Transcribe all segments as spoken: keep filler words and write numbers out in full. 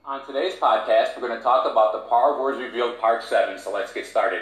On today's podcast, we're going to talk about the Power of Words Revealed Part seven, so let's get started.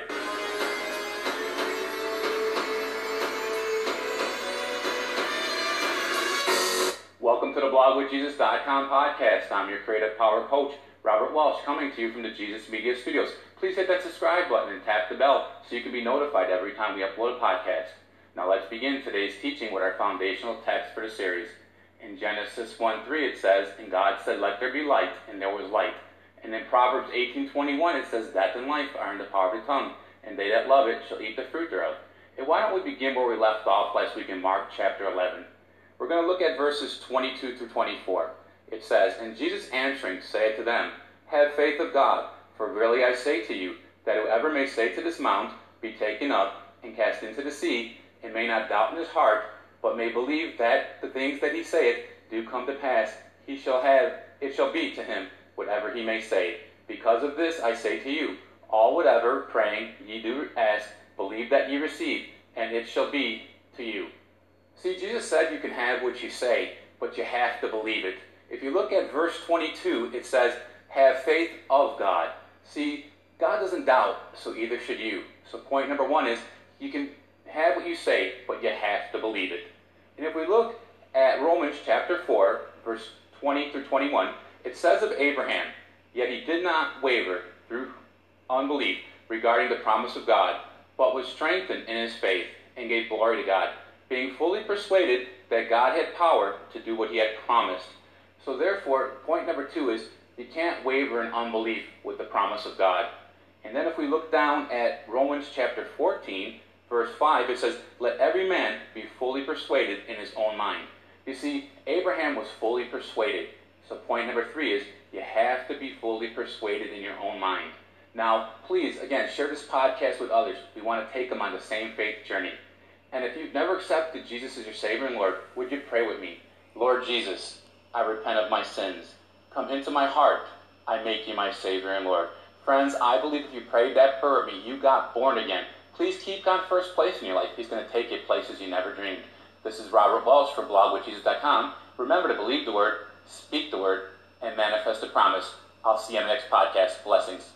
Welcome to the blog with Jesus dot com podcast. I'm your creative power coach, Robert Walsh, coming to you from the Jesus Media Studios. Please hit that subscribe button and tap the bell so you can be notified every time we upload a podcast. Now let's begin today's teaching with our foundational text for the series. In Genesis one three it says, "And God said, let there be light, and there was light." And in Proverbs eighteen twenty-one it says, "Death and life are in the power of the tongue, and they that love it shall eat the fruit thereof." And why don't we begin where we left off last week in Mark chapter eleven. We're going to look at verses twenty-two through twenty-four. It says, "And Jesus answering saith to them, Have faith of God, for verily I say to you, that whoever may say to this mount, Be taken up, and cast into the sea, and may not doubt in his heart, but may believe that the things that he saith do come to pass, he shall have, it shall be to him, whatever he may say. Because of this I say to you, all whatever, praying, ye do ask, believe that ye receive, and it shall be to you." See, Jesus said you can have what you say, but you have to believe it. If you look at verse twenty-two, it says, "Have faith of God." See, God doesn't doubt, so either should you. So point number one is, you can have what you say, but you have to believe it. And if we look at Romans chapter four, verse twenty through twenty-one, it says of Abraham, "Yet he did not waver through unbelief regarding the promise of God, but was strengthened in his faith, and gave glory to God, being fully persuaded that God had power to do what he had promised." So therefore, point number two is, you can't waver in unbelief with the promise of God. And then if we look down at Romans chapter fourteen, verse five, it says, "Let every man be fully persuaded in his own mind." You see, Abraham was fully persuaded. So point number three is, you have to be fully persuaded in your own mind. Now, please, again, share this podcast with others. We want to take them on the same faith journey. And if you've never accepted Jesus as your Savior and Lord, would you pray with me? "Lord Jesus, I repent of my sins. Come into my heart. I make you my Savior and Lord." Friends, I believe if you prayed that prayer with me, you got born again. Please keep God first place in your life. He's going to take you places you never dreamed. This is Robert Walsh for blog with Jesus dot com. Remember to believe the word, speak the word, and manifest the promise. I'll see you on the next podcast. Blessings.